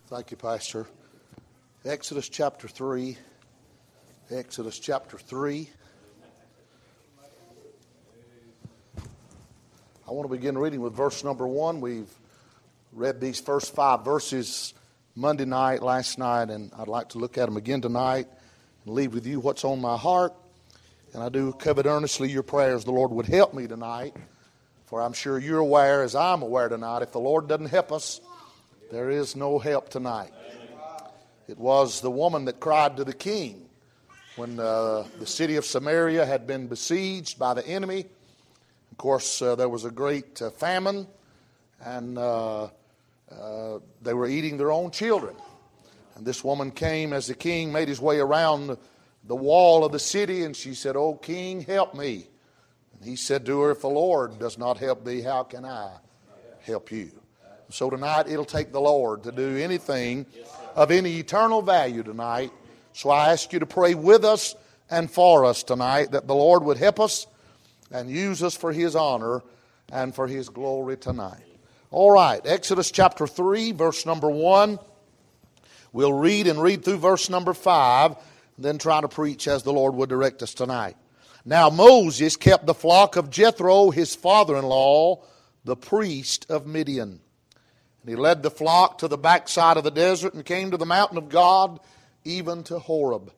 Thank you, Pastor. Exodus chapter 3. Exodus chapter 3. I want to begin reading with verse number 1. We've read these first 5 verses Monday night, last night, and I'd like to look at them again tonight and leave with you what's on my heart. And I do covet earnestly your prayers the Lord would help me tonight, for I'm sure you're aware, as I'm aware tonight, if the Lord doesn't help us, there is no help tonight. It was the woman that cried to the king when the city of Samaria had been besieged by the enemy. Of course, there was a great famine, and they were eating their own children. And this woman came as the king made his way around the wall of the city, and she said, "Oh, king, help me." And he said to her, "If the Lord does not help thee, how can I help you?" So tonight, it'll take the Lord to do anything of any eternal value tonight. So I ask you to pray with us and for us tonight, that the Lord would help us and use us for His honor and for His glory tonight. All right, Exodus chapter 3, verse number 1. We'll read through verse number 5, and then try to preach as the Lord would direct us tonight. Now Moses kept the flock of Jethro, his father-in-law, the priest of Midian. And he led the flock to the backside of the desert and came to the mountain of God, even to Horeb.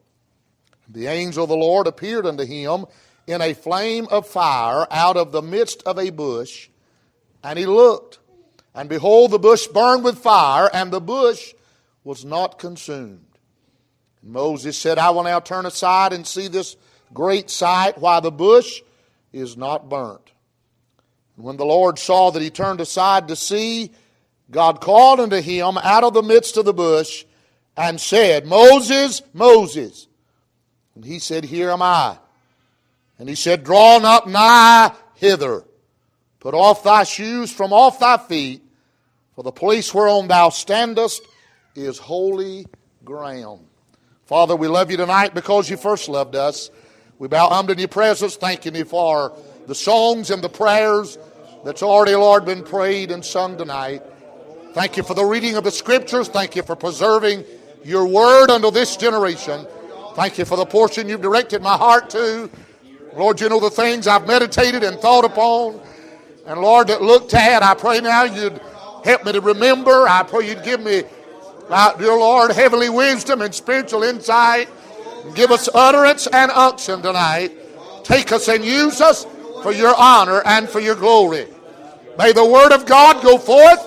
The angel of the Lord appeared unto him in a flame of fire out of the midst of a bush. And he looked, and behold, the bush burned with fire, and the bush was not consumed. And Moses said, "I will now turn aside and see this great sight, why the bush is not burnt." And when the Lord saw that he turned aside to see, God called unto him out of the midst of the bush and said, "Moses, Moses." And he said, "Here am I." And he said, "Draw not nigh hither. Put off thy shoes from off thy feet, for the place whereon thou standest is holy ground." Father, we love you tonight because you first loved us. We bow humble in your presence, thanking you for the songs and the prayers that's already, Lord, been prayed and sung tonight. Thank you for the reading of the Scriptures. Thank you for preserving your word unto this generation. Thank you for the portion you've directed my heart to. Lord, you know the things I've meditated and thought upon. And Lord, that looked at, I pray now you'd help me to remember. I pray you'd give me, dear Lord, heavenly wisdom and spiritual insight. Give us utterance and unction tonight. Take us and use us for your honor and for your glory. May the word of God go forth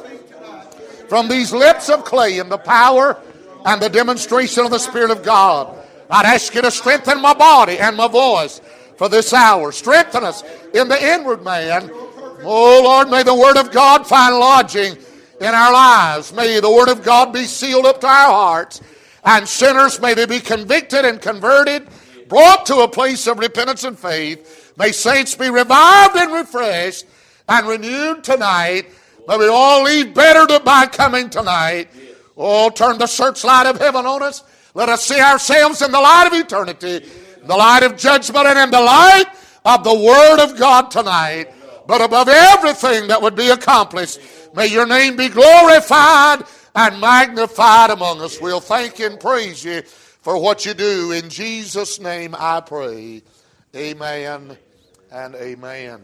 from these lips of clay in the power and the demonstration of the Spirit of God. I'd ask you to strengthen my body and my voice for this hour. Strengthen us in the inward man. Oh Lord, may the Word of God find lodging in our lives. May the Word of God be sealed up to our hearts. And sinners, may they be convicted and converted, brought to a place of repentance and faith. May saints be revived and refreshed and renewed tonight. May we all leave better by coming tonight. Oh, turn the searchlight of heaven on us. Let us see ourselves in the light of eternity, the light of judgment, and in the light of the Word of God tonight. But above everything that would be accomplished, may your name be glorified and magnified among us. We'll thank you and praise you for what you do. In Jesus' name I pray. Amen and amen.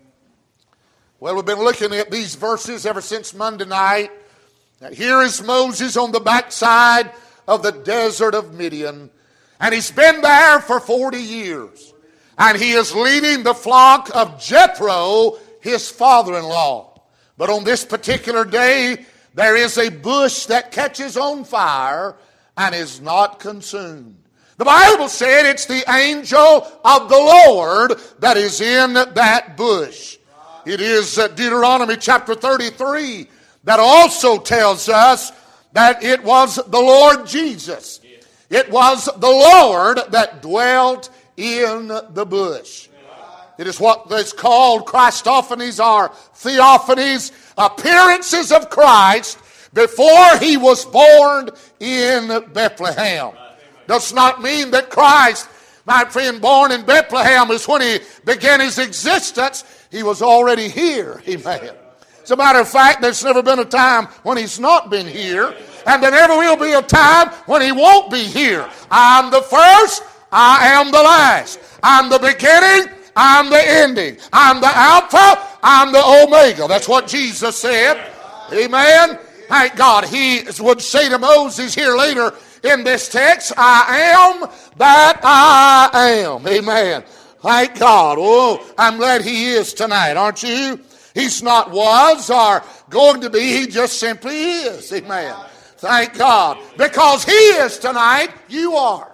Well, we've been looking at these verses ever since Monday night. Now, here is Moses on the backside of the desert of Midian. And he's been there for 40 years. And he is leading the flock of Jethro, his father-in-law. But on this particular day, there is a bush that catches on fire and is not consumed. The Bible said it's the angel of the Lord that is in that bush. It is Deuteronomy chapter 33 that also tells us that it was the Lord Jesus. It was the Lord that dwelt in the bush. It is what is called Christophanies or theophanies, appearances of Christ before he was born in Bethlehem. Does not mean that Christ, my friend, born in Bethlehem is when he began his existence. He was already here. Amen. As a matter of fact, there's never been a time when he's not been here. And there never will be a time when he won't be here. I'm the first, I am the last. I'm the beginning, I'm the ending. I'm the Alpha, I'm the Omega. That's what Jesus said. Amen. Thank God. He would say to Moses here later in this text, I am that I am. Amen. Thank God. Oh, I'm glad he is tonight, aren't you? He's not was or going to be. He just simply is. Amen. Thank God. Because he is tonight, you are.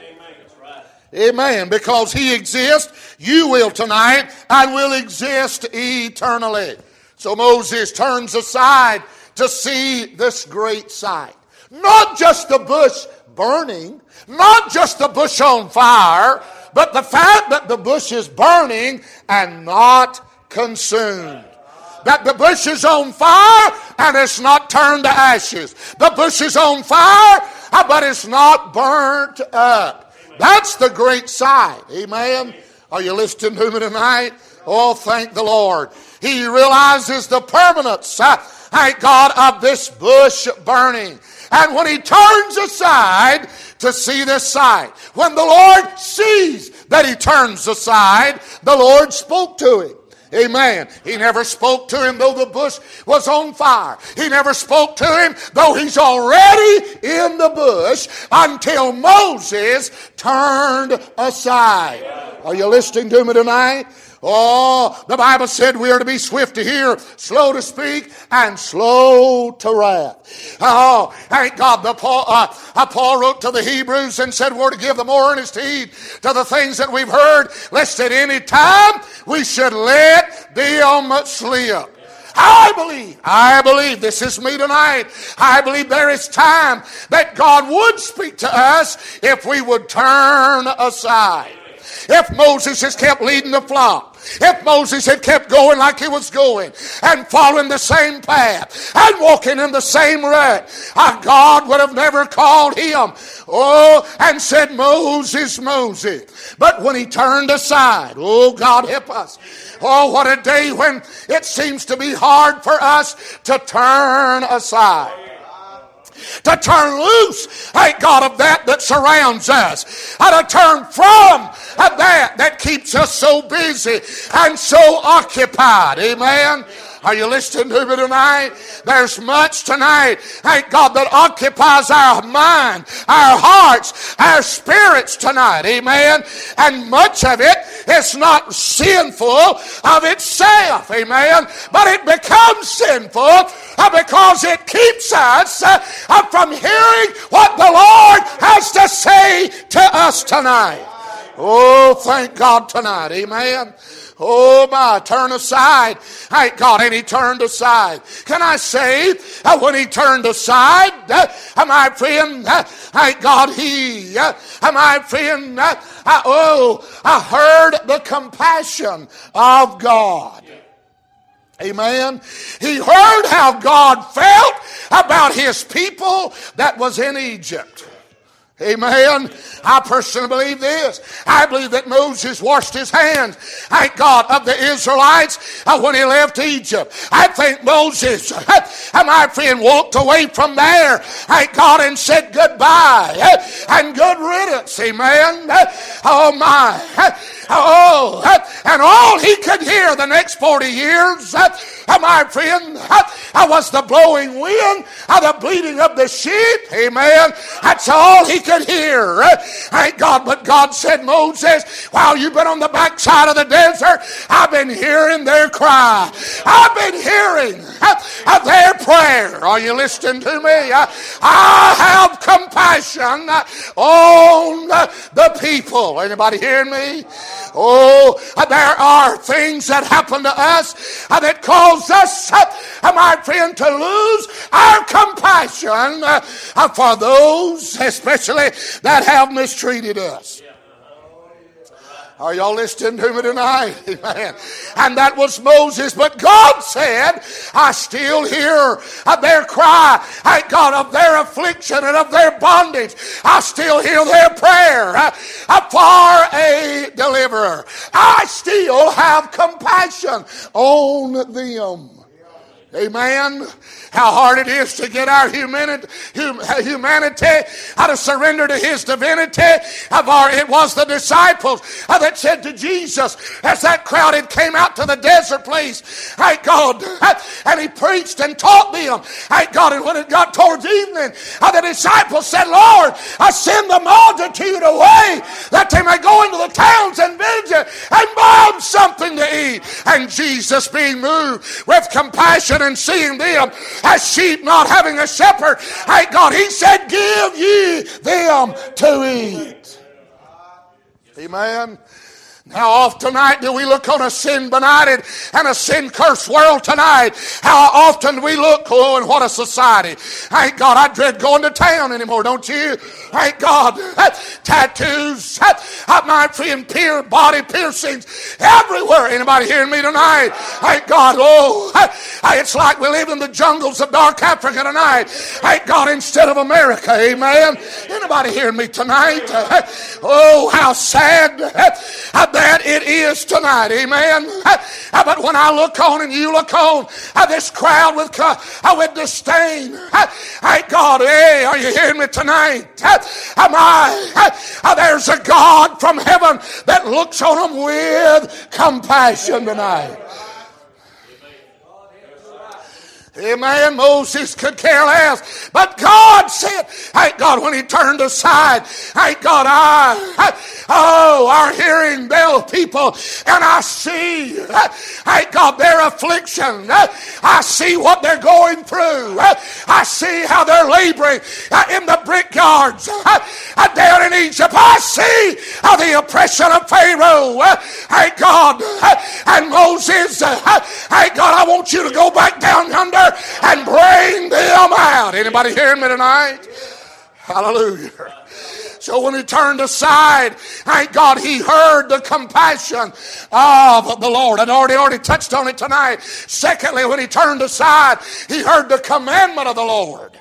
Amen. Because he exists, you will tonight and will exist eternally. So Moses turns aside to see this great sight. Not just the bush burning, not just the bush on fire, but the fact that the bush is burning and not consumed. That the bush is on fire and it's not turned to ashes. The bush is on fire, but it's not burnt up. That's the great sight. Amen. Are you listening to me tonight? Oh, thank the Lord. He realizes the permanence, thank God, of this bush burning. And when he turns aside to see this sight, when the Lord sees that he turns aside, the Lord spoke to him. Amen. He never spoke to him though the bush was on fire. He never spoke to him though he's already in the bush until Moses turned aside. Are you listening to me tonight? Oh, the Bible said we are to be swift to hear, slow to speak, and slow to wrath. Oh, thank God. Paul wrote to the Hebrews and said we're to give the more earnest heed to the things that we've heard, lest at any time we should let them slip. I believe, this is me tonight, I believe there is time that God would speak to us if we would turn aside. If Moses has kept leading the flock, if Moses had kept going like he was going and following the same path and walking in the same rut, God would have never called him, and said, Moses, Moses. But when he turned aside, God help us. Oh, what a day when it seems to be hard for us to turn aside. To turn loose, thank God, of that surrounds us. To turn from that keeps us so busy and so occupied. Amen. Are you listening to me tonight? There's much tonight, thank God, that occupies our mind, our hearts, our spirits tonight. Amen. And much of it is not sinful of itself. Amen. But it becomes sinful because it keeps us from hearing what the Lord has to say to us tonight. Oh, thank God tonight. Amen. Oh my, turn aside. Thank God. And he turned aside. Can I say, when he turned aside, my friend, thank God, my friend, I heard the compassion of God. Amen. He heard how God felt about his people that was in Egypt. Amen. I personally believe this. I believe that Moses washed his hands, thank God, of the Israelites when he left Egypt. I think Moses, my friend, walked away from there, thank God, and said goodbye and good riddance. Amen. Oh my. Oh, and all he could hear the next 40 years, my friend, was the blowing wind, the bleating of the sheep. Amen. That's all he could hear. Thank God. But God said, Moses, while you've been on the backside of the desert, I've been hearing their cry. I've been hearing their prayer. Are you listening to me? I have compassion on the people. Anybody hearing me? Oh, there are things that happen to us that cause us, my friend, to lose our compassion for those, especially that have mistreated us. Are y'all listening to me tonight? Amen. And that was Moses. But God said, I still hear their cry, thank God, of their affliction and of their bondage. I still hear their prayer for a deliverer. I still have compassion on them. Amen. How hard it is to get our humanity how to surrender to His divinity. It was the disciples that said to Jesus as that crowd had came out to the desert place, thank God, and He preached and taught them, thank God, and when it got towards evening, the disciples said, Lord, send the multitude away that they may go into the towns and villages and buy them something to eat. And Jesus, being moved with compassion and seeing them as sheep not having a shepherd, thank God, He said, give ye them to eat. Amen. How often tonight do we look on a sin-benighted and a sin-cursed world tonight? How often we look, oh, and what a society. Thank God, I dread going to town anymore, don't you? Thank God. Tattoos, my friend, body piercings everywhere. Anybody hearing me tonight? Thank God. Oh, it's like we live in the jungles of dark Africa tonight. Thank God, instead of America. Amen. Anybody hearing me tonight? Oh, how sad that it is tonight. Amen. But when I look on and you look on this crowd with disdain, thank God, hey, are you hearing me tonight? There's a God from heaven that looks on them with compassion tonight. Amen. Moses could care less. But God said, thank God, when He turned aside, thank God, our hearing bell people, and I see, thank God, their affliction. I see what they're going through. I see how they're laboring in the brickyards down in Egypt. I see the oppression of Pharaoh. Thank God. And Moses, thank God, I want you to go back down yonder and bring them out. Anybody hearing me tonight? Hallelujah. So when He turned aside, thank God, He heard the compassion of the Lord. I'd already touched on it tonight. Secondly, when He turned aside, He heard the commandment of the Lord.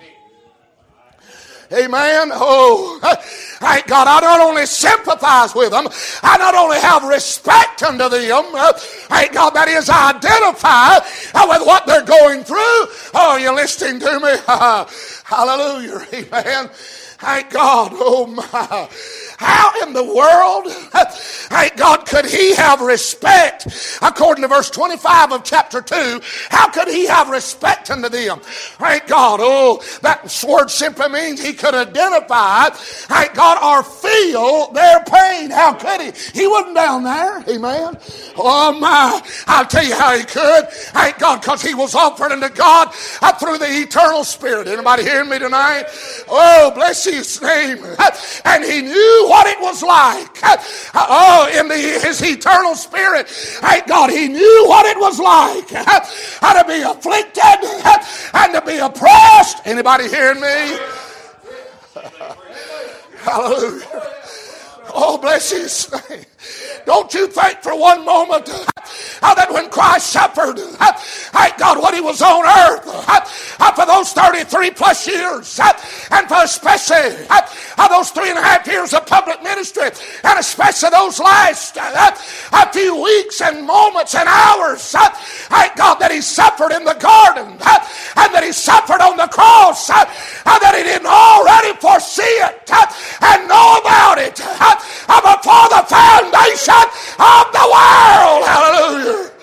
Amen. Oh, thank God, I not only sympathize with them, I not only have respect unto them, thank God, that is, I identify with what they're going through. Oh, you're listening to me? Hallelujah. Amen. Thank God. Oh my. How in the world, thank God, could he have respect? According to verse 25 of chapter 2, how could he have respect unto them? Thank God. Oh, that word simply means he could identify, thank God, or feel their pain. How could he? He wasn't down there. Amen. Oh my. I'll tell you how he could. Thank God, because he was offered unto God through the eternal Spirit. Anybody hearing me tonight? Oh, bless his name. And he knew what it was like. Oh, in his eternal Spirit, thank God, he knew what it was like to be afflicted and to be oppressed. Anybody hearing me? Hallelujah. Oh, bless his name. Don't you think for one moment that when Christ suffered, thank God, when he was on earth for those 33 plus years, and for especially those 3.5 years of public ministry, and especially those last a few weeks and moments and hours, thank God, that he suffered in the garden, and that he suffered on the cross, that he didn't already foresee it and know about it before the foundation of the world. Hallelujah.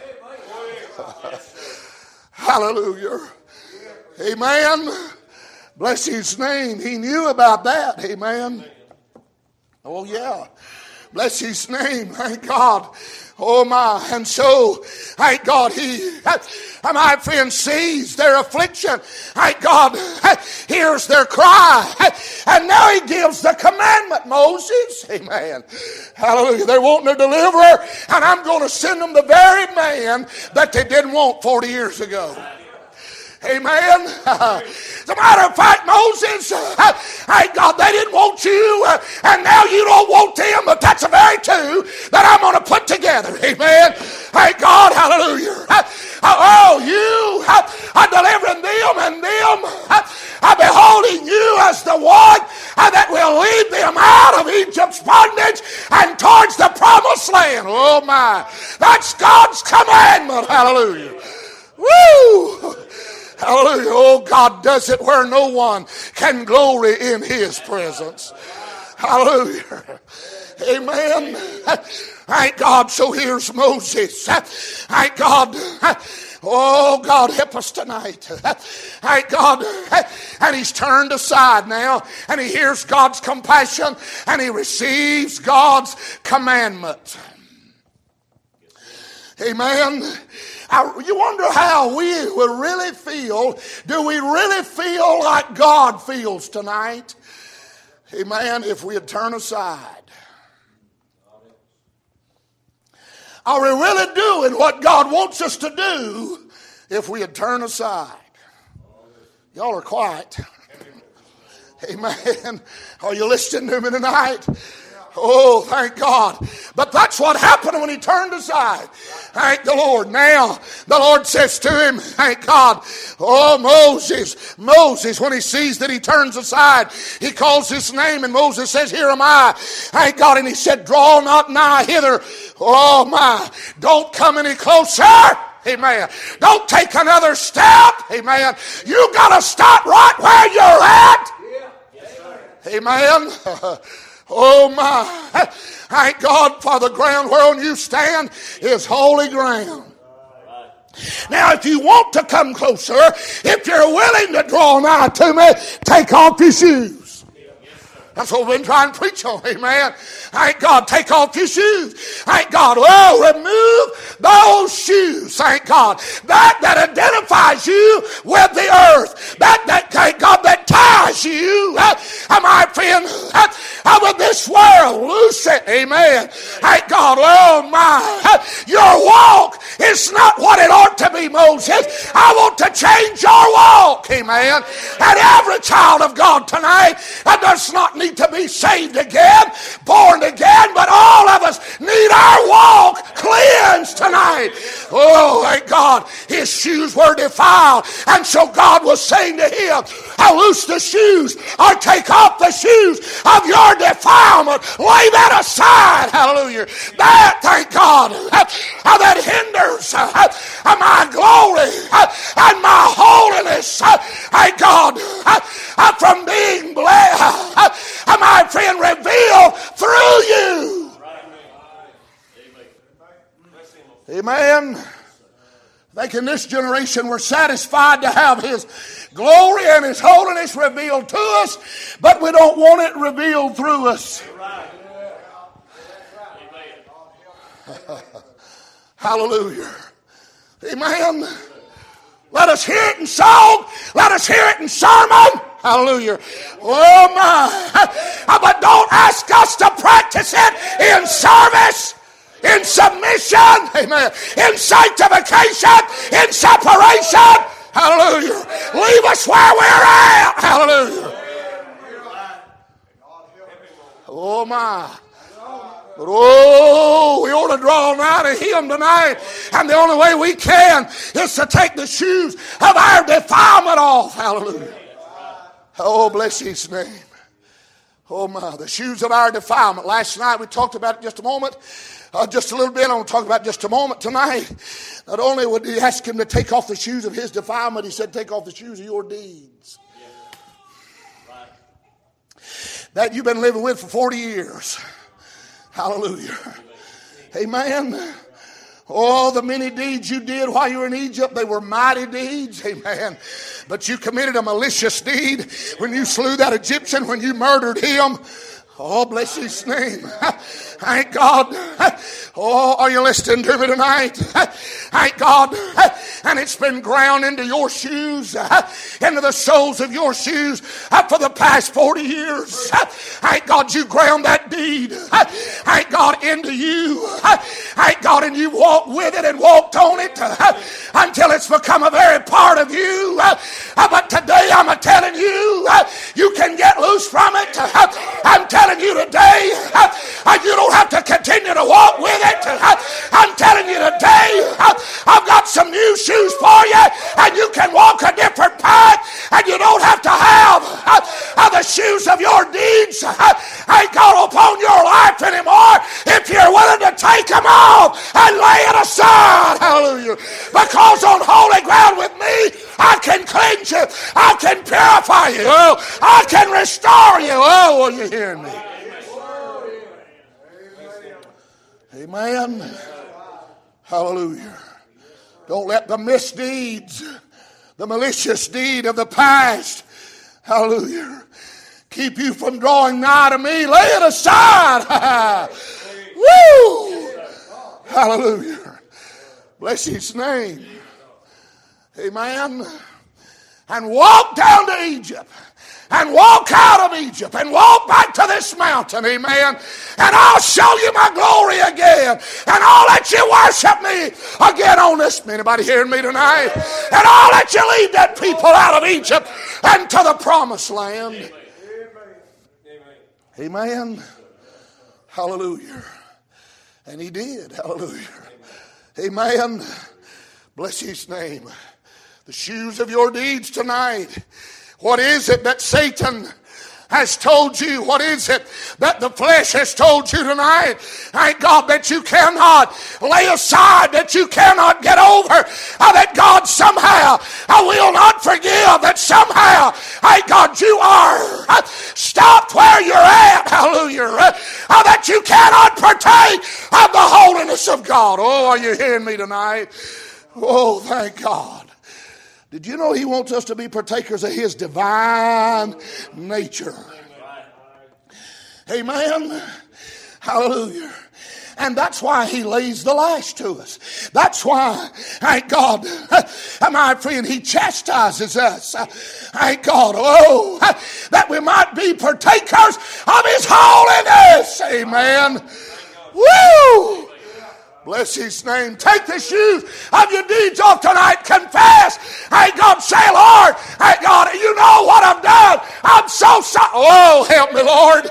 Hallelujah. Amen. Bless his name. He knew about that. Amen. Oh yeah. Bless his name. Thank God. Oh my. And so, thank God, he, my friend, sees their affliction. Thank God, hears their cry. And now he gives the commandment, Moses. Amen. Hallelujah. They're wanting a deliverer, and I'm going to send them the very man that they didn't want 40 years ago. Amen. As a matter of fact, Moses, thank God, they didn't want you, and now you don't want them, but that's the very two that I'm going to put together. Amen. Thank God. Hallelujah. Oh, you are delivering them, and them are beholding you as the one that will lead them out of Egypt's bondage and towards the promised land. Oh my. That's God's commandment. Hallelujah. Woo! Hallelujah. Oh, God does it where no one can glory in His presence. Hallelujah. Amen. Thank God. So here's Moses. Thank God. Oh, God, help us tonight. Thank God. And he's turned aside now, and he hears God's compassion, and he receives God's commandment. Amen. You wonder how we will really feel. Do we really feel like God feels tonight? Amen. If we had turned aside. Are we really doing what God wants us to do if we had turned aside? Y'all are quiet. Amen. Are you listening to me tonight? Oh, thank God. But that's what happened when he turned aside. Thank the Lord. Now, the Lord says to him, thank God, oh, Moses, when he sees that he turns aside, he calls his name, and Moses says, here am I. Thank God. And he said, draw not nigh hither. Oh, my. Don't come any closer. Amen. Don't take another step. Amen. You got to stop right where you're at. Amen. Oh my. Thank God for the ground whereon you stand is holy ground. Now if you want to come closer, if you're willing to draw nigh to me, take off your shoes. That's what we've been trying to preach on. Amen. Thank God. Take off your shoes. Thank God. Well, remove those shoes. Thank God. That identifies you with the earth. Thank God, that ties you, my friend, with this world. Loose it. Amen. Thank God. Oh, my. Your walk is not what it ought to be, Moses. I want to change your walk. Amen. And every child of God tonight does not need to be saved again, born again, but all of us need our walk cleansed tonight. Oh, thank God. His shoes were defiled, and so God was saying to him, loose the shoes or take off the shoes of your defilement. Lay that aside. Hallelujah. That, thank God, that hinders my glory and my holiness. Thank God, from being blessed, my friend, revealed through you. Amen. I think in this generation we're satisfied to have His glory and His holiness revealed to us, but we don't want it revealed through us. Hallelujah. Amen. Let us hear it in song. Let us hear it in sermon. Hallelujah. Oh my. But don't ask us to practice it in service, in submission, amen, in sanctification, in separation. Hallelujah. Leave us where we're at. Hallelujah. Oh my. But oh, we ought to draw nigh to Him tonight. And the only way we can is to take the shoes of our defilement off. Hallelujah. Oh, bless His name. Oh my, the shoes of our defilement. Last night we talked about it just a moment. Just a little bit. I'm going to talk about just a moment tonight. Not only would He ask him to take off the shoes of his defilement, He said, take off the shoes of your deeds. That you've been living with for 40 years. Hallelujah. Amen. Oh, the many deeds you did while you were in Egypt, they were mighty deeds. Amen. But you committed a malicious deed when you slew that Egyptian, when you murdered him. Oh, bless His name. Thank God. Oh, are you listening to me tonight? Thank God. And it's been ground into your shoes, into the soles of your shoes for the past 40 years. Thank God you ground that deed. Thank God into you. Thank God, and you walked with it and walked on it until it's become a very part of you. But today I'm telling you, you can get loose from it. I'm telling you today, you don't have to continue to walk with it. I'm telling you today, I've got some new shoes for you, and you can walk a different path, and you don't have to have the shoes of your deeds ain't got upon your life anymore if you're willing to take them off and lay it aside. Hallelujah. Because on holy ground with me, I can clean cleanse you. I can purify you. Oh, I can restore you. Oh, are you hearing me? Amen. Hallelujah. Don't let the misdeeds, the malicious deed of the past, hallelujah, keep you from drawing nigh to me. Lay it aside. Woo! Hallelujah. Bless his name. Amen. And walk down to Egypt. And walk out of Egypt. And walk back to this mountain. Amen. And I'll show you my glory again. And I'll let you worship me again on this. Anybody hearing me tonight? And I'll let you lead that people out of Egypt and to the promised land. Amen. Hallelujah. And he did. Hallelujah. Amen. Bless his name. The shoes of your deeds tonight. What is it that Satan has told you? What is it that the flesh has told you tonight? Thank God that you cannot lay aside, that you cannot get over, that God somehow will not forgive, that somehow, thank God, you are stopped where you're at, hallelujah, that you cannot partake of the holiness of God. Oh, are you hearing me tonight? Oh, thank God. Did you know he wants us to be partakers of his divine nature? Amen. Hallelujah. And that's why he lays the lash to us. That's why, thank God, my friend, he chastises us. Thank God, oh, that we might be partakers of his holiness. Amen. Woo! Bless his name. Take the shoes of your deeds off tonight. Confess. Thank God. Say, Lord, thank God, you know what I've done. I'm so sorry. Oh, help me, Lord.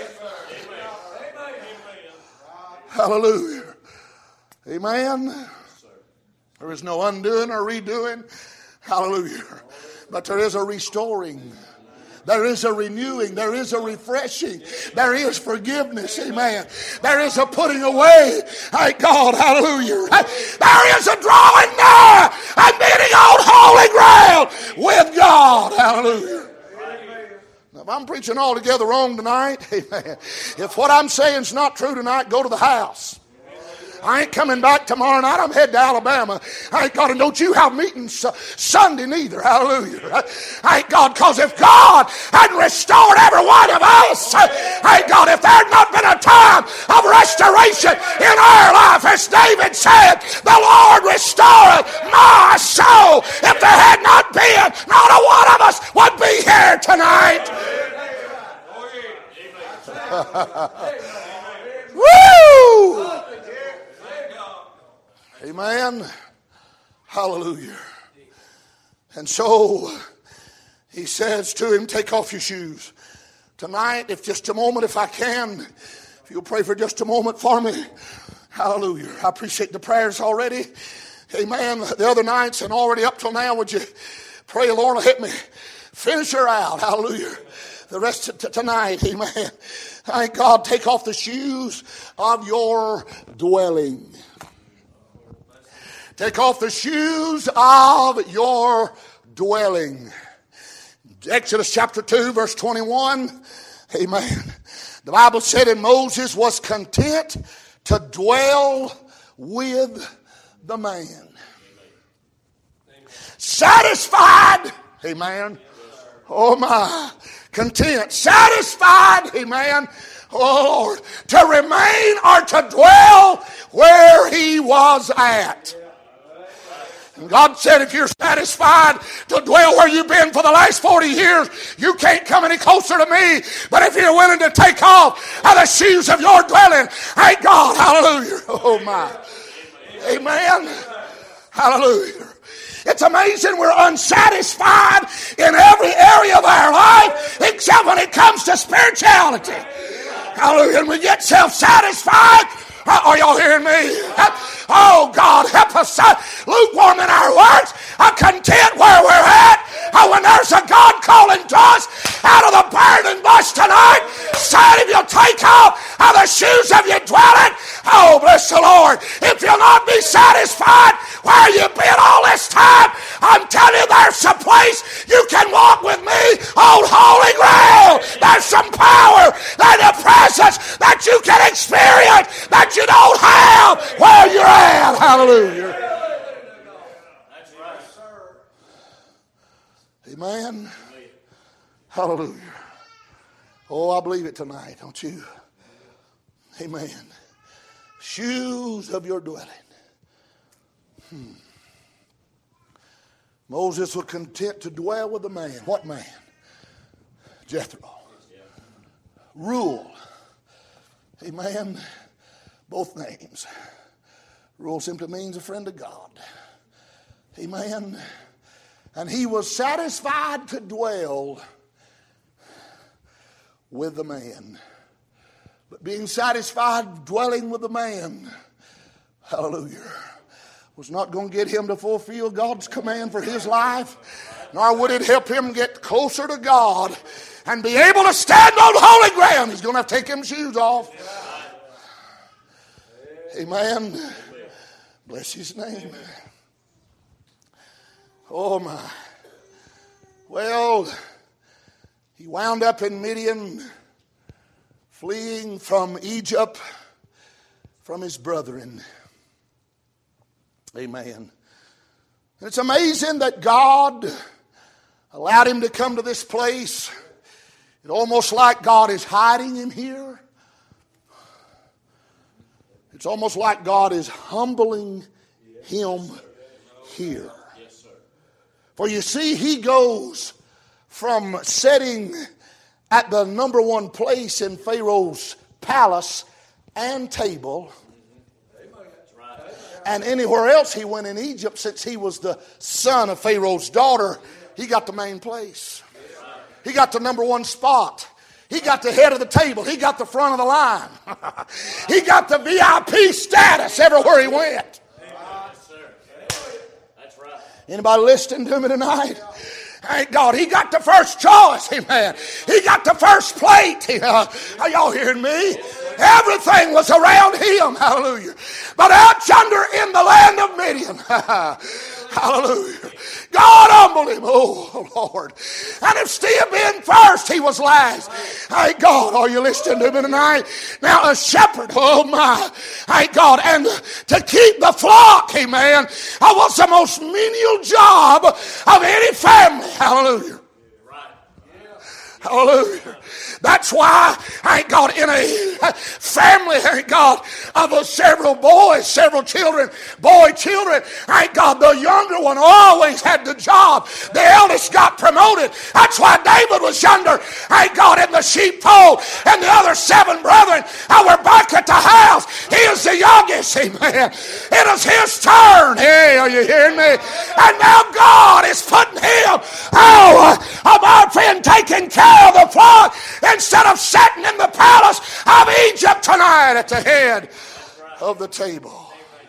Hallelujah. Amen. There is no undoing or redoing. Hallelujah. But there is a restoring. There is a renewing. There is a refreshing. There is forgiveness. Amen. There is a putting away. Thank God. Hallelujah. There is a drawing nigh and meeting on holy ground with God. Hallelujah. Now, if I'm preaching altogether wrong tonight, amen. If what I'm saying is not true tonight, go to the house. I ain't coming back tomorrow night. I'm heading to Alabama. Thank God. And don't you have meetings Sunday neither. Hallelujah. Thank God. Because if God hadn't restored every one of us, thank God, if there had not been a time of restoration in our life, as David said, the Lord restored my soul. If there had not been, not a one of us would be here tonight. Woo! Amen. Hallelujah. And so he says to him, take off your shoes. Tonight, if just a moment, if I can, if you'll pray for just a moment for me. Hallelujah. I appreciate the prayers already. Amen. The other nights and already up till now, would you pray, Lord, help me finish her out. Hallelujah. The rest of tonight, amen. Thank God, take off the shoes of your dwelling. Take off the shoes of your dwelling. Exodus chapter 2, verse 21. Amen. The Bible said, and Moses was content to dwell with the man. Satisfied. Amen. Oh my. Content. Satisfied. Amen. Oh Lord. To remain or to dwell where he was at. And God said, if you're satisfied to dwell where you've been for the last 40 years, you can't come any closer to me. But if you're willing to take off the shoes of your dwelling, thank God, hallelujah. Oh my. Amen. Hallelujah. It's amazing we're unsatisfied in every area of our life except when it comes to spirituality. Hallelujah. And we get self-satisfied. Are y'all hearing me? Oh, God, help us lukewarm in our words, content where we're at. When there's a God calling to us out of the burning bush tonight, saying if you'll take off the shoes of your dwelling, oh, bless the Lord. If you'll not be satisfied where you've been all this time, I'm telling you, there's a place on holy ground. There's some power and a presence that you can experience that you don't have where you're at. Hallelujah. Amen. Hallelujah. Oh, I believe it tonight, don't you? Amen. Shoes of your dwelling. Moses was content to dwell with a man. What man? Jethro. Rule. Amen. Both names. Rule simply means a friend of God. Amen. And he was satisfied to dwell with the man. But being satisfied dwelling with the man, hallelujah, was not going to get him to fulfill God's command for his life, nor would it help him get closer to God and be able to stand on holy ground. He's going to have to take his shoes off. Amen. Bless his name. Oh my. Well, he wound up in Midian, fleeing from Egypt, from his brethren. Amen. And it's amazing that God allowed him to come to this place. It's almost like God is hiding him here. It's almost like God is humbling him here. For you see, he goes from sitting at the number one place in Pharaoh's palace and table, and anywhere else he went in Egypt, since he was the son of Pharaoh's daughter, he got the main place. He got the number one spot. He got the head of the table. He got the front of the line. He got the VIP status everywhere he went. Anybody listening to me tonight? Thank God. He got the first choice. Amen. He got the first plate. Are y'all hearing me? Everything was around him. Hallelujah. But out yonder in the land of Midian, hallelujah, God humbled him. Oh, Lord. And instead of being first, he was last. Thank God. Are you listening to me tonight? Now, a shepherd, oh my, thank God. And to keep the flock, amen, was the most menial job of any family. Hallelujah. Hallelujah. That's why, thank God, in a family, thank God, of several boys, several children, thank God, the younger one always had the job. The eldest got promoted. That's why David was yonder, thank God, in the sheepfold, and the other 7 brethren were back at the house. He is the youngest, amen. It is his turn. Hey, are you hearing me? And now God is putting him, my friend, taking care of the flock, instead of sitting in the palace of Egypt tonight at the head of the table.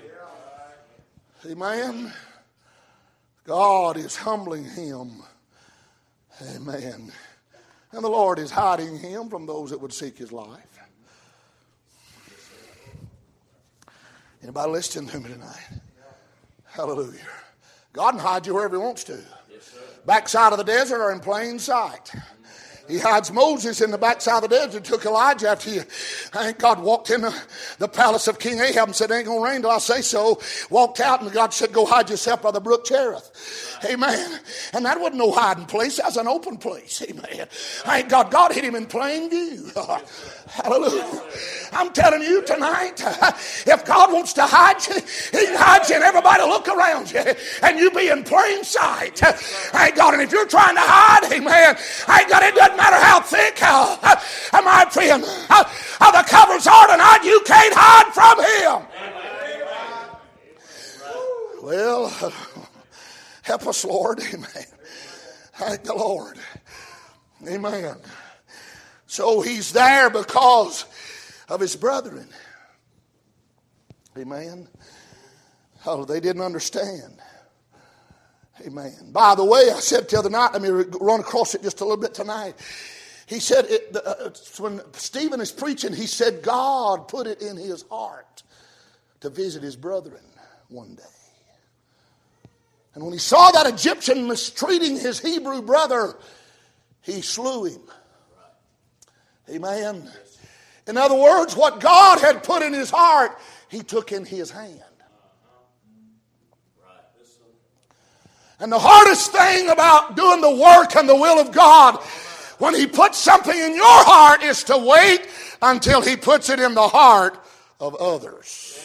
Amen. God is humbling him. Amen. And the Lord is hiding him from those that would seek his life. Anybody listening to me tonight? Hallelujah. God can hide you wherever he wants to. Backside of the desert or in plain sight. He hides Moses in the backside of the desert. Took Elijah after he, thank God, walked in the palace of King Ahab and said, it ain't going to rain till I say so. Walked out and God said, go hide yourself by the brook Cherith. Amen. And that wasn't no hiding place. That was an open place. Amen. Thank God, God hid him in plain view. Hallelujah. I'm telling you tonight, if God wants to hide you, he can hide you and everybody look around you and you be in plain sight. Thank God. And if you're trying to hide, amen, thank God, it doesn't matter how thick, my friend, how the covers are tonight, you can't hide from him. Well, help us, Lord. Amen. Thank the Lord. Amen. So he's there because of his brethren. Amen. Oh, they didn't understand. Amen. By the way, I said the other night, let me run across it just a little bit tonight. He said, when Stephen is preaching, he said God put it in his heart to visit his brethren one day. And when he saw that Egyptian mistreating his Hebrew brother, he slew him. Amen. In other words, what God had put in his heart, he took in his hand. And the hardest thing about doing the work and the will of God, when he puts something in your heart, is to wait until he puts it in the heart of others.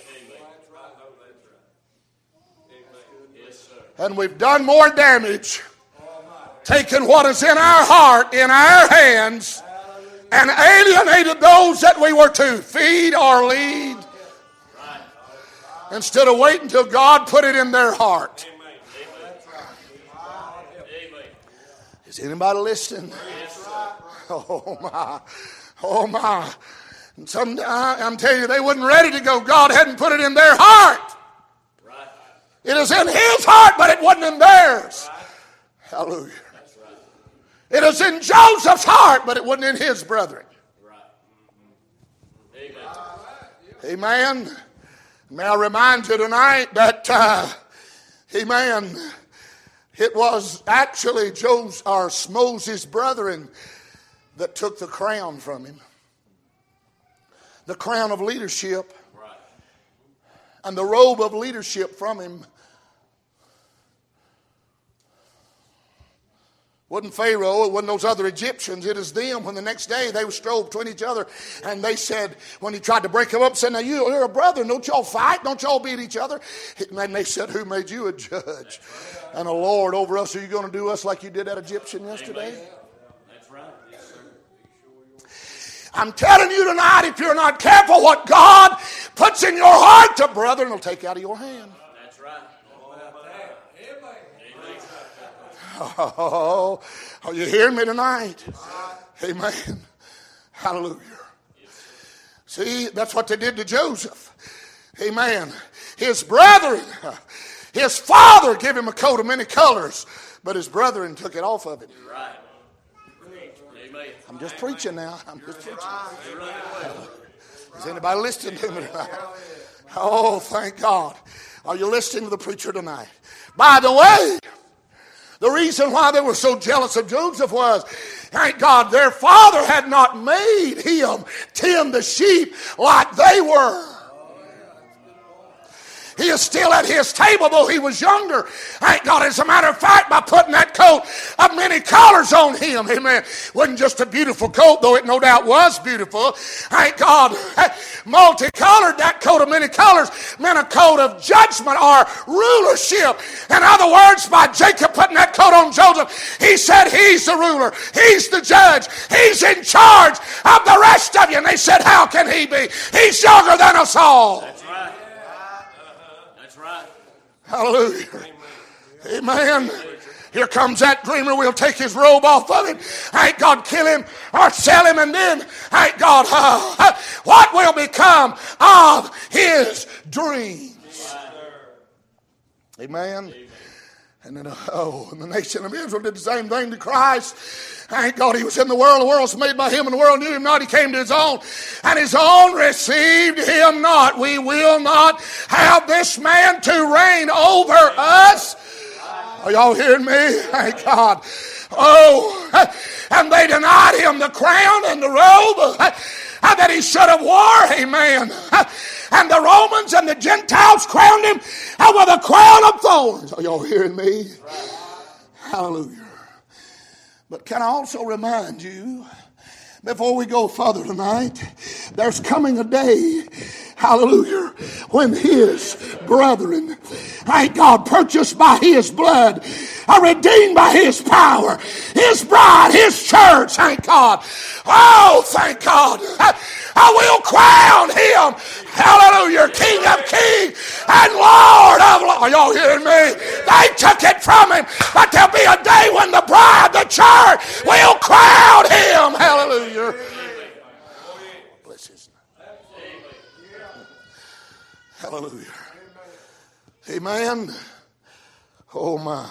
And we've done more damage taking what is in our heart, in our hands, and alienated those that we were to feed or lead, instead of waiting until God put it in their heart. Is anybody listening? Oh my. Oh my. And I'm telling you, they wasn't ready to go. God hadn't put it in their heart. It is in his heart, but it wasn't in theirs. Hallelujah. It is in Joseph's heart, but it wasn't in his brethren. Amen. May I remind you tonight that, amen, it was actually Moses' brethren that took the crown from him. The crown of leadership and the robe of leadership from him. Wasn't Pharaoh, it wasn't those other Egyptians, it is them. When the next day they strove between each other, and they said, when he tried to break them up, said, now you're a brother, don't y'all fight, don't y'all beat each other? And they said, who made you a judge and a lord over us? Are you going to do us like you did that Egyptian yesterday? That's right. Yes, sir. I'm telling you tonight, if you're not careful, what God puts in your heart, to brethren will take out of your hand. That's right. Oh, are you hearing me tonight? Amen. Hallelujah. See, that's what they did to Joseph. Amen. His brethren, his father gave him a coat of many colors, but his brethren took it off of him. Right. I'm just preaching now. I'm just preaching. Is anybody listening to me tonight? Oh, thank God. Are you listening to the preacher tonight? By the way, the reason why they were so jealous of Joseph was, thank God, their father had not made him tend the sheep like they were. He is still at his table, though he was younger. Thank God, as a matter of fact, by putting that coat of many colors on him, amen. Wasn't just a beautiful coat, though it no doubt was beautiful. Thank God, multicolored, that coat of many colors meant a coat of judgment or rulership. In other words, by Jacob putting that coat on Joseph, he said he's the ruler, he's the judge, he's in charge of the rest of you. And they said, how can he be? He's younger than us all. That's right. Hallelujah. Amen. Here comes that dreamer. We'll take his robe off of him. Thank God, kill him or sell him. And then, thank God, what will become of his dreams? Amen. And then, and the nation of Israel did the same thing to Christ. Thank God he was in the world was made by him, and the world knew him not. He came to his own, and his own received him not. We will not have this man to reign over us. Are y'all hearing me? Thank God. Oh, and they denied him the crown and the robe that he should have wore. Amen. And the Romans and the Gentiles crowned him with a crown of thorns. Are y'all hearing me? Hallelujah. But can I also remind you, before we go further tonight, there's coming a day, hallelujah, when his brethren, thank God, purchased by his blood, are redeemed by his power, his bride, his church, thank God. Oh, thank God. I will crown him, hallelujah, King of kings and Lord of lords. Are y'all hearing me? They took it from him, but there'll be a day when the bride, the church, will crown him. Hallelujah. Bless his name. Hallelujah. Amen. Oh my.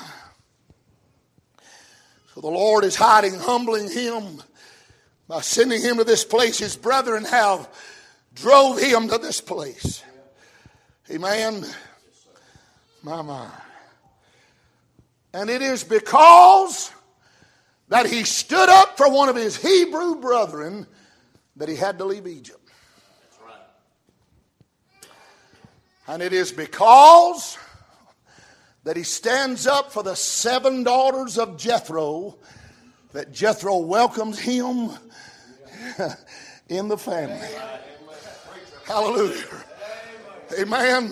So the Lord is hiding, humbling him by sending him to this place. His brethren have drove him to this place. Amen. My. And it is because that he stood up for one of his Hebrew brethren that he had to leave Egypt. That's right. And it is because that he stands up for the 7 daughters of Jethro that Jethro welcomes him in the family. Hallelujah. Amen.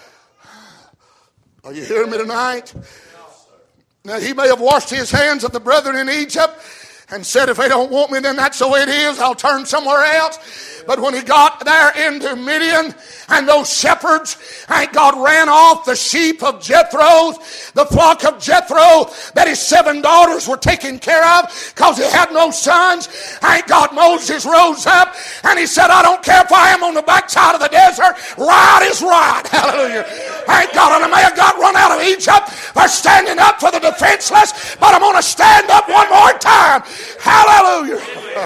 Are you hearing me tonight? Now, he may have washed his hands of the brethren in Egypt and said, if they don't want me, then that's the way it is. I'll turn somewhere else. But when he got there into Midian, and those shepherds, thank God, ran off the sheep of Jethro's, the flock of Jethro that his 7 daughters were taking care of because he had no sons. Thank God, Moses rose up and he said, I don't care if I am on the backside of the desert. Right is right. Hallelujah. Thank God, and I may have got run out of Egypt for standing up for the defenseless, but I'm going to stand up one more time. Hallelujah.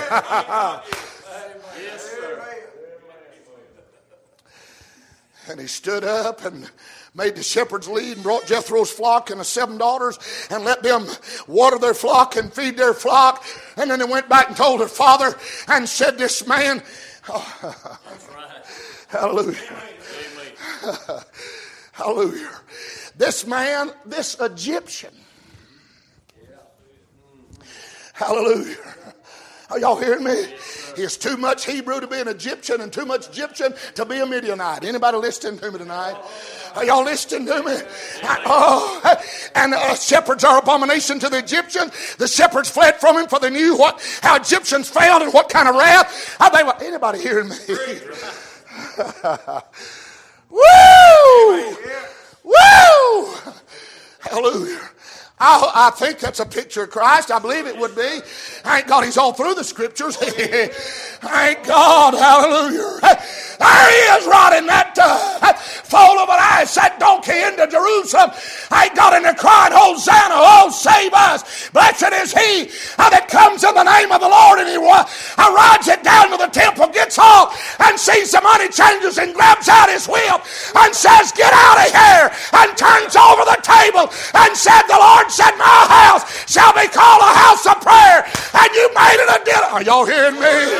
And he stood up and made the shepherds lead and brought Jethro's flock and the 7 daughters and let them water their flock and feed their flock. And then they went back and told their father and said, this man, oh, hallelujah. Hallelujah. This man, this Egyptian, hallelujah. Are y'all hearing me? He's too much Hebrew to be an Egyptian and too much Egyptian to be a Midianite. Anybody listening to me tonight? Are y'all listening to me? And shepherds are abomination to the Egyptians. The shepherds fled from him, for they knew how Egyptians failed and what kind of wrath. Anybody hearing me? Woo! Woo! Hallelujah. I think that's a picture of Christ. I believe it would be. Thank God he's all through the scriptures. Thank God. Hallelujah. There he is riding that foal of an ass-set donkey into Jerusalem. Thank God, and they're crying, Hosanna, oh, save us. Blessed is he that comes in the name of the Lord. And he rides it down to the temple, gets off, and sees the money changers and grabs out his whip and says, get out of here, and turns over the table and said, the Lord said, my house shall be called a house of prayer, and you made it a dinner. Are y'all hearing me?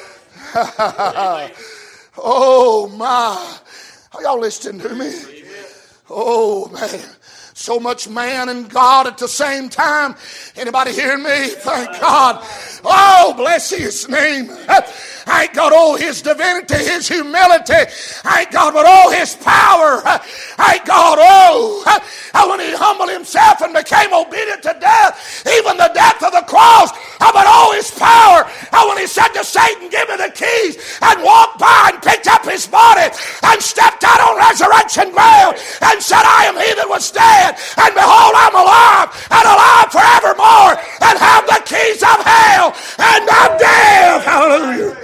Oh my. Are y'all listening to me? Oh man. So much man and God at the same time. Anybody hearing me? Thank God. Oh, bless his name. Thank God, oh, his divinity, his humility. Thank God, but oh, his power. Thank God, oh, when he humbled himself and became obedient to death, even the death of the cross. But oh, his power. When he said to Satan, give me the keys, and walked by and picked up his body and stepped out on resurrection ground and said, I am he that was dead, and behold, I'm alive and alive forevermore, and have the keys of hell and of death. Hallelujah.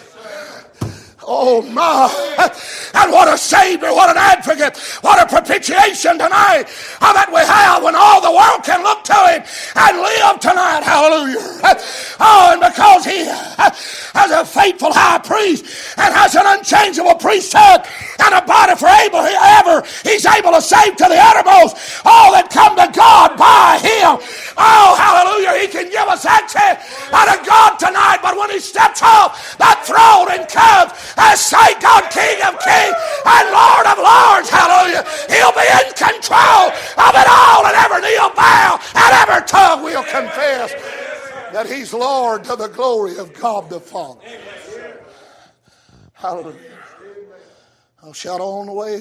Oh my. And what a Savior, what an advocate, what a propitiation tonight that we have when all the world can look to him and live tonight. Hallelujah. Oh, and because he has a faithful high priest and has an unchangeable priesthood and a body for ever, he's able to save to the uttermost all that come to God by him. Oh, hallelujah. He can give us access to God tonight, but when he steps off that throne and comes as say God, King of Kings and Lord of Lords, hallelujah, he'll be in control of it all, and every knee will bow and every tongue will confess that he's Lord to the glory of God the Father. Hallelujah. I'll shout on the way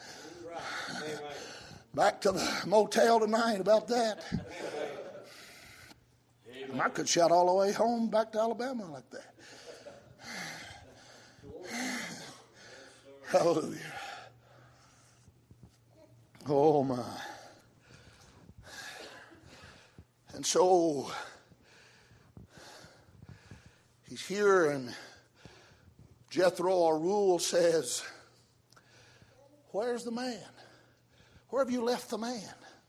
back to the motel tonight about that. I could shout all the way home back to Alabama like that. Hallelujah. Oh my. And so he's here, and Jethro, our rule, says, where's the man? Where have you left the man?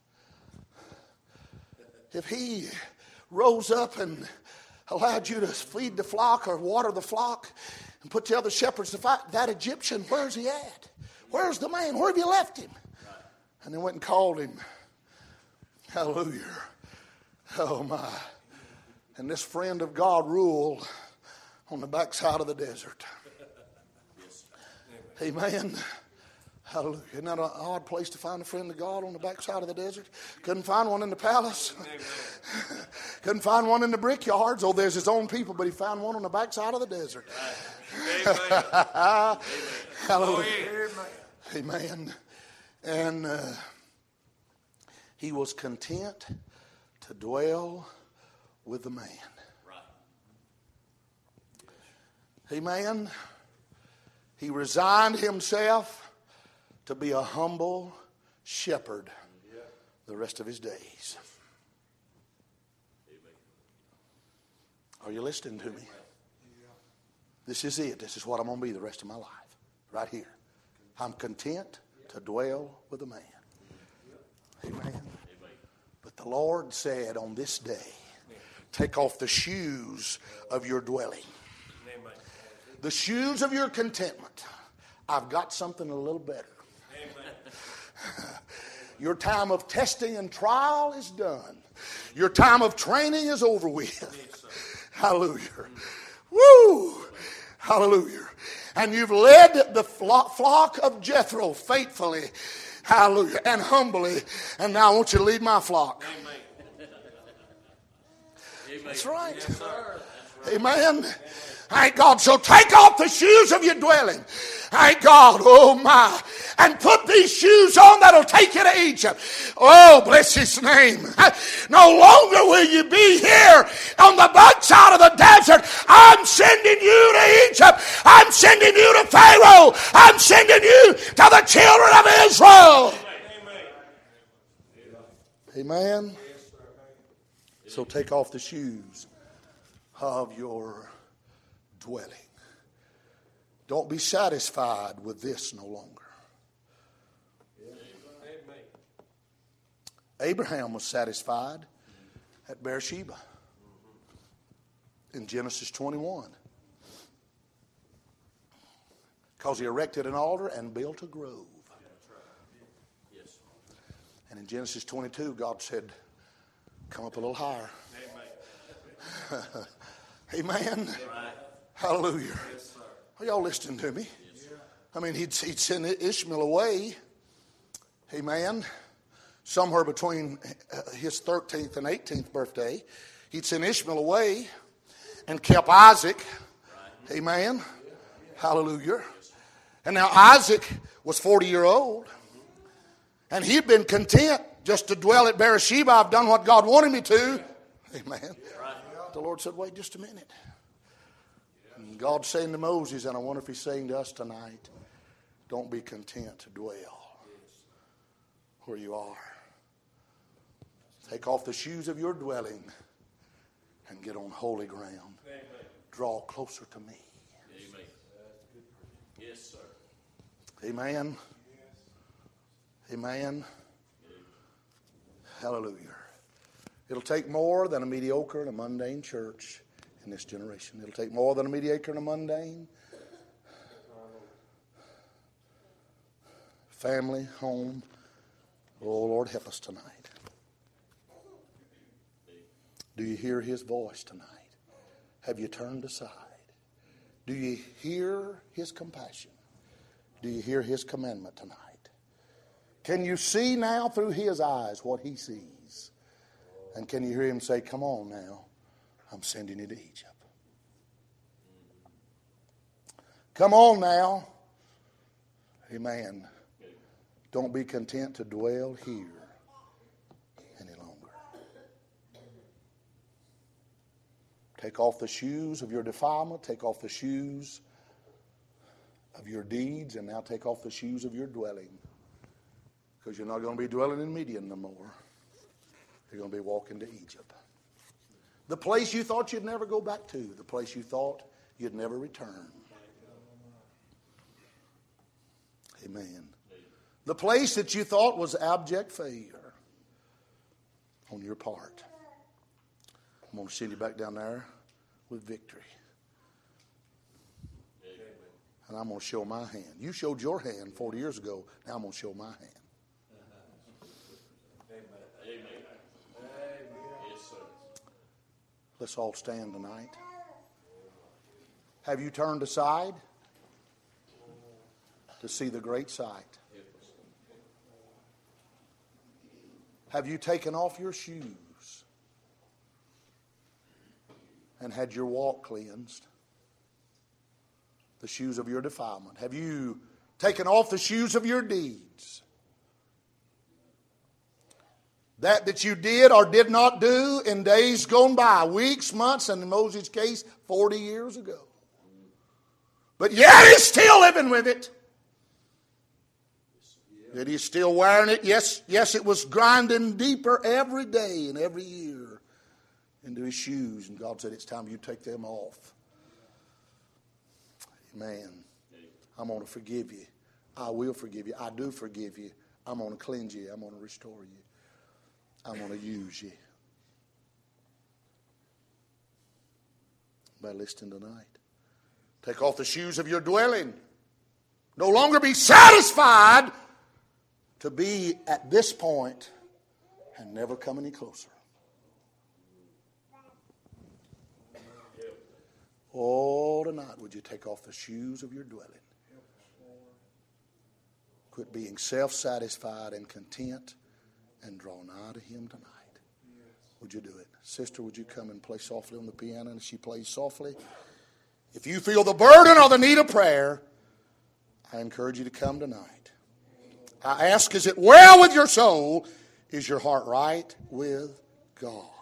If he rose up and allowed you to feed the flock or water the flock and put the other shepherds to fight, that Egyptian, where's he at? Where's the man? Where have you left him? And they went and called him. Hallelujah. Oh my. and this friend of God rule on the backside of the desert. Amen. Hallelujah. Isn't that an odd place to find a friend of God, on the backside of the desert? Couldn't find one in the palace. Couldn't find one in the brickyards. Oh, there's his own people, but he found one on the backside of the desert. Hallelujah. Amen. And he was content to dwell with the man. Amen. He resigned himself to be a humble shepherd the rest of his days. Are you listening to me? This is it. This is what I'm going to be the rest of my life. Right here. I'm content to dwell with a man. Amen. But the Lord said on this day, take off the shoes of your dwelling. The shoes of your contentment. I've got something a little better. Your time of testing and trial is done. Your time of training is over with. Hallelujah. Woo! Hallelujah. And you've led the flock of Jethro faithfully. Hallelujah. And humbly. And now I want you to lead my flock. That's right. Yes, sir. Amen. Thank God. So take off the shoes of your dwelling. Thank God. Oh my. And put these shoes on that'll take you to Egypt. Oh, bless his name. No longer will you be here on the backside of the desert. I'm sending you to Egypt. I'm sending you to Pharaoh. I'm sending you to the children of Israel. Amen. So take off the shoes of your dwelling. Don't be satisfied with this no longer. Abraham was satisfied at Beersheba in Genesis 21 because he erected an altar and built a grove. And in Genesis 22, God said, come up a little higher. Amen. Hallelujah. Are y'all listening to me? I mean, he'd send Ishmael away. Amen. Somewhere between his 13th and 18th birthday, he'd sent Ishmael away and kept Isaac. Amen. Hallelujah. And now Isaac was 40-year-old. And he'd been content just to dwell at Beersheba. I've done what God wanted me to. Amen. The Lord said, wait just a minute. And God's saying to Moses, and I wonder if he's saying to us tonight, don't be content to dwell where you are. Take off the shoes of your dwelling and get on holy ground. Draw closer to me. Amen. Yes, sir. Amen. Amen. Hallelujah. It'll take more than a mediocre and a mundane church in this generation. It'll take more than a mediocre and a mundane family, home. Oh, Lord, help us tonight. Do you hear his voice tonight? Have you turned aside? Do you hear his compassion? Do you hear his commandment tonight? Can you see now through his eyes what he sees? And can you hear him say, come on now, I'm sending you to Egypt. Come on now. Amen. Don't be content to dwell here any longer. Take off the shoes of your defilement. Take off the shoes of your deeds. And now take off the shoes of your dwelling. Because you're not going to be dwelling in Midian no more. You're going to be walking to Egypt. The place you thought you'd never go back to. The place you thought you'd never return. Amen. The place that you thought was abject failure on your part. I'm going to send you back down there with victory. And I'm going to show my hand. You showed your hand 40 years ago. Now I'm going to show my hand. Let's all stand tonight. Have you turned aside to see the great sight? Have you taken off your shoes and had your walk cleansed? The shoes of your defilement. Have you taken off the shoes of your deeds? That you did or did not do in days gone by, weeks, months, and in Moses' case, 40 years ago. But yet he's still living with it. Yet he's still wearing it. Yes, it was grinding deeper every day and every year into his shoes. And God said, it's time you take them off. Amen. I'm going to forgive you. I will forgive you. I do forgive you. I'm going to cleanse you. I'm going to restore you. I'm going to use you. By listening tonight. Take off the shoes of your dwelling. No longer be satisfied to be at this point and never come any closer. Oh, tonight, would you take off the shoes of your dwelling? Quit being self-satisfied and content and draw nigh to Him tonight. Would you do it? Sister, would you come and play softly on the piano? And she plays softly. If you feel the burden or the need of prayer, I encourage you to come tonight. I ask, is it well with your soul? Is your heart right with God?